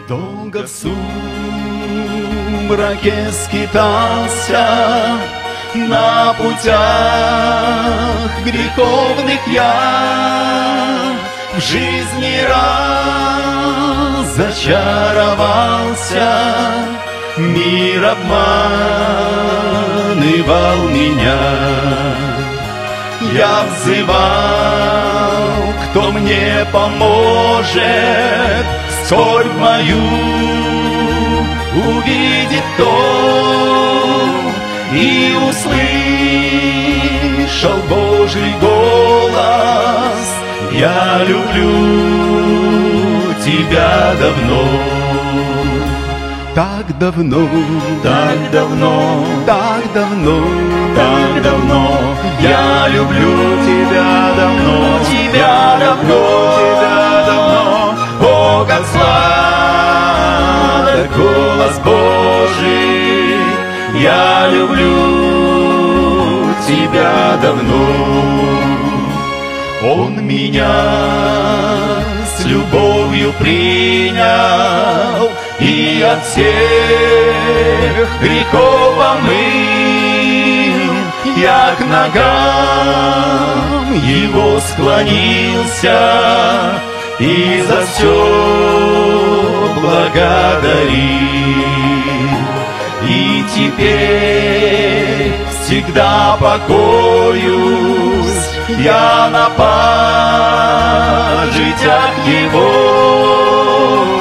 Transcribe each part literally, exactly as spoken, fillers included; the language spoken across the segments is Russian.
Долго в сумраке скитался, на путях греховных я в жизни разочаровался. Мир обманывал меня. Я взывал, кто мне поможет, скорбь мою увидит то и услышал Божий голос: я люблю тебя давно. Так давно, так давно, так давно, так давно. Я люблю тебя давно, тебя давно, тебя давно. О, как сладок голос Божий, я люблю тебя давно. Он меня с любовью принял и от всех грехов омыл. Я к ногам его склонился и за все благодарил. И теперь всегда покоюсь я на пажитях его.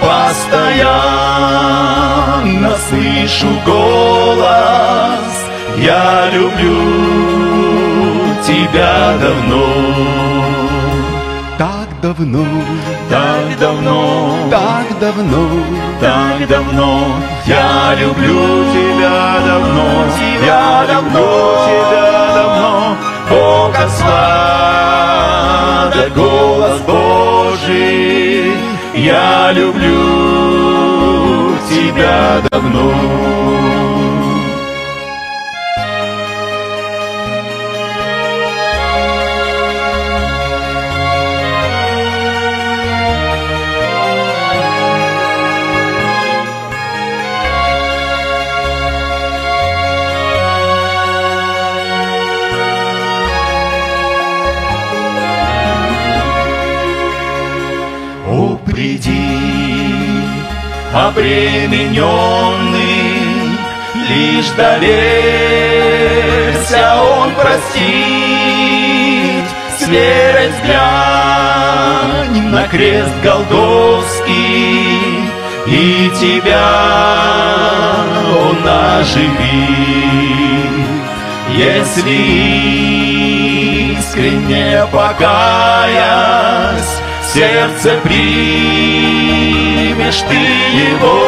Постоянно слышу голос: я люблю тебя давно. Так давно, так давно, так давно, так давно. Я люблю тебя давно, тебя давно, тебя давно. О, как сладок голос Божий, я люблю тебя давно. О, приди, обремененный, лишь доверься, Он простит. С верой взглянь на крест Голгофский, и тебя Он оживит. Если искренне покаясь, в сердце примешь ты его,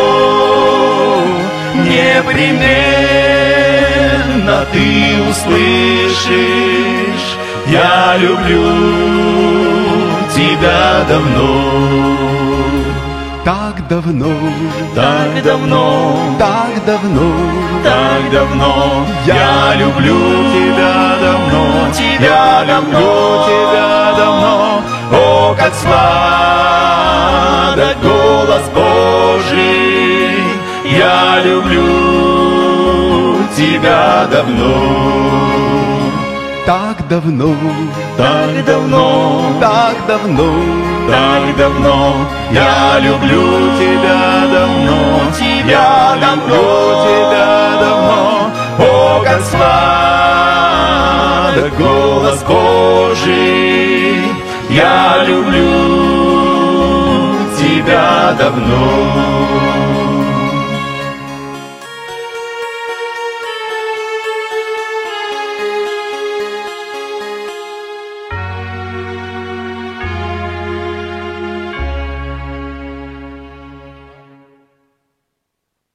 непременно ты услышишь: я люблю тебя давно. Так давно, так давно, так давно, так давно. Я люблю тебя давно, тебя давно, тебя давно. О, как сладок голос Божий, я люблю тебя давно. Так давно, так давно, так давно, так давно. Я люблю тебя давно, тебя давно, тебя давно. О, как сладок голос Божий, я люблю тебя давно.